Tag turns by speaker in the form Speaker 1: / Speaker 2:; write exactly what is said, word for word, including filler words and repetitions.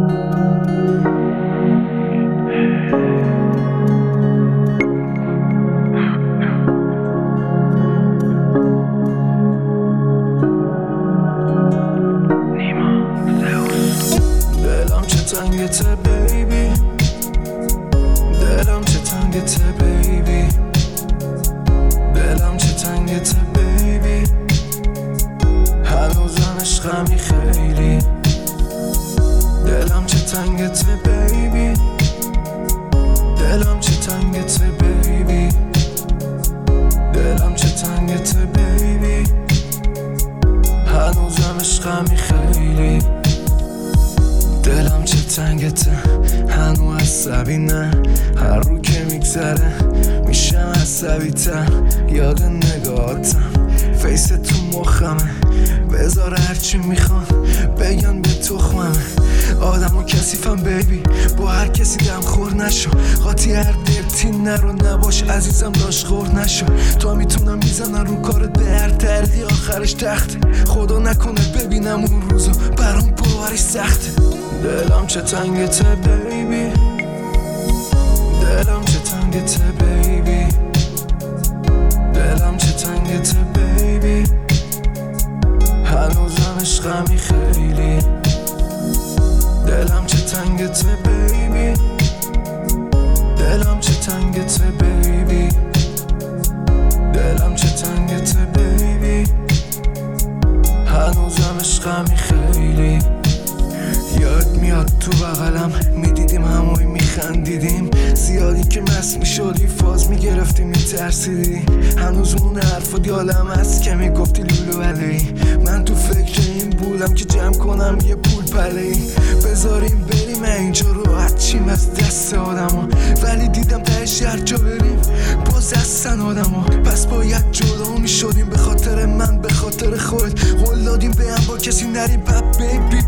Speaker 1: تنگته بیبی، دلم چه تنگته بیبی، دلم چه تنگته بیبی، هنوزم عشقمی خیلی. دلم چه تنگته بیبی، دلم چه تنگته بیبی، دلم چه تنگته بیبی، هنوزم عشقمی خیلی. دلم چه تنگته هنو عصبی نه، هر رو که میگذره میشم عصبی تر. یاد نگاهاتم فیس تو مخمه، بذار هرچی میخوان بگن به تخممه. آدم و کسیفم بیبی، با هر کسی دم خور نشو. قاطی هر دلتین نرو نباش عزیزم، داشت خور نشو. تا میتونم میزنن رو کارت به هر طریقی، آخرش تخته. خدا نکنه ببینم اون روزو، برام باورش سخته. دلم چه تنگته بیبی، دلم چه تنگته بیبی، دلم چه تنگته بیبی، هنوزم عشقمی خیلی. دلم چه تنگته بیبی، دلم چه تنگته بیبی، دلم چه تنگته بیبی، هنوزم عشقمی خیلی. یاد میاد تو بغلم میدیدیم همایی میخندیدیم، زیادی که مست میشدی فاز میگرفتی میترسیدی. هنوز اون حرفا دیالم هست که میگفتی لولو علی. من تو فکر این بودم که جمع کنم یه پول پلی، بذاریم بریم اینجا راحت چیم از دست آدم. ولی دیدم تهش هر جا بریم باز هستن آدم ها. پس باید جدا میشدیم به خاطر من به خاطر خود. قول دادیم به هم با کسی نریم پپ بیبی،